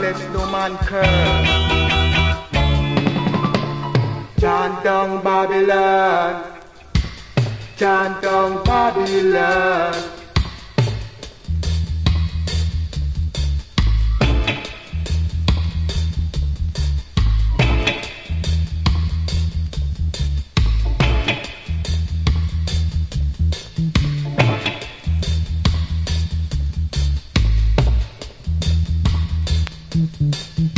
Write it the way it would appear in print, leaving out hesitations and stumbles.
let no man curse. Chant down Babylon, chant down Babylon. Mm-hmm.